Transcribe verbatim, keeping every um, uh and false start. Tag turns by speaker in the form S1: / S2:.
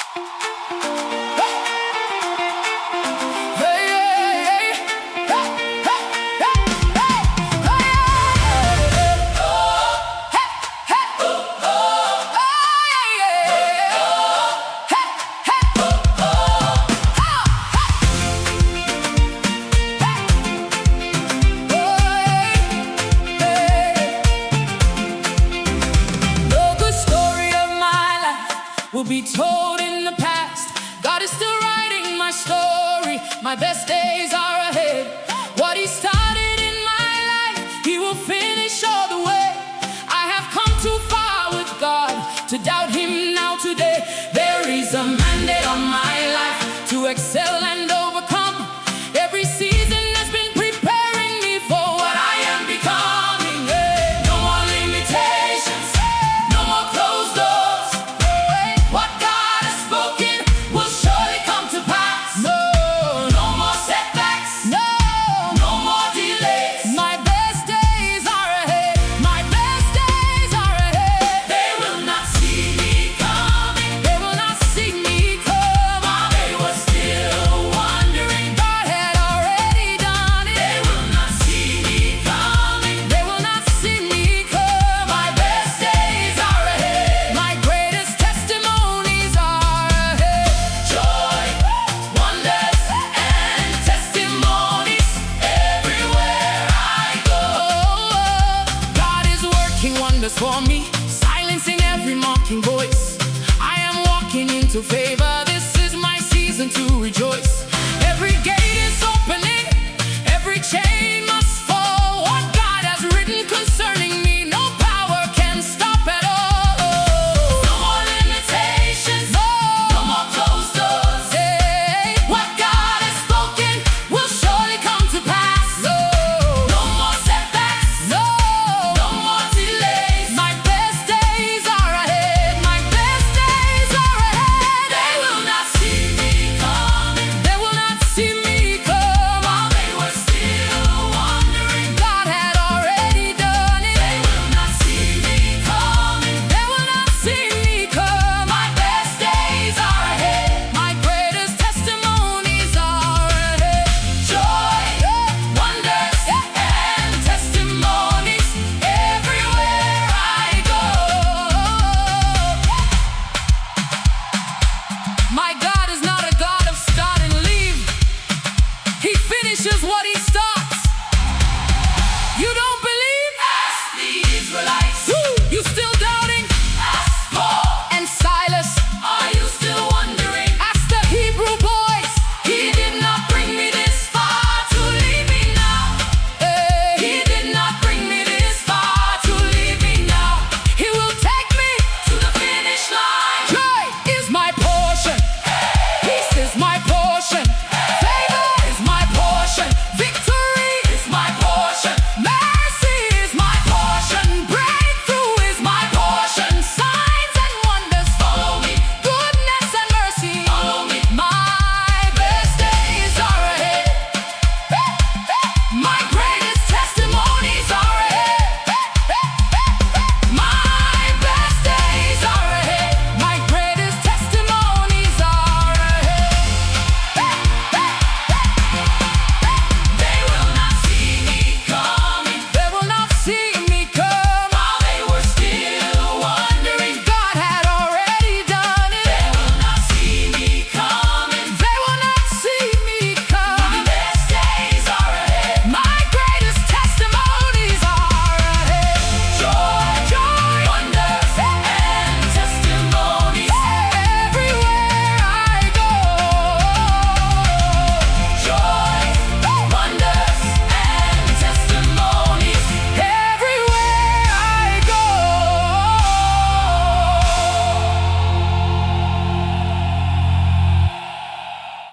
S1: Will be told in the past. God is still writing my story. My best days are ahead. What He started in my life, He will finish all the way. I have come too far with God to doubt Him now today. There is a mandate on my life to excel and overcome. Every season has been preparing me for what I am becoming. Hey, no more limitations, no more closed doors. What God has spoken will surely come to pass. No, no more setbacks. No, no more delays. My best days are ahead. My best days are ahead. They will not see me coming. They will not see me come. While they were still wondering, God had already done it. They will not see me coming. They will not see me come. My best days are ahead. My greatest testimonies are ahead. Joy, wonders, and testimonies everywhere I go. God is working wonders for me, silencing every mocking voice. I am walking into favor. This is my season to rejoice. Every gate is opening, every chain must fall. What God has written concerning me, no power can stop at all. No more limitations, no, no more closed doors. Hey, what God has spoken will surely come to pass. No, no more setbacks, no, no more delays. My best days are ahead. My best days are ahead. They will not see me coming. They will not see me come. While they were still wondering, God had already done it. They will not see me coming. They will not see me come. My best days are ahead. My greatest testimonies are ahead. Joy, wonders, and testimonies everywhere I go. My God is not a God of start and leave. He finishes what He starts. You don't believe? Ask the Israelites. Woo! You still doubting? Ask Paul and Silas. Are you still wondering? Ask the Hebrew boys. He did not bring me this far to leave me now. Hey, He did not bring me this far to leave me now. He will take me to the finish line. Joy,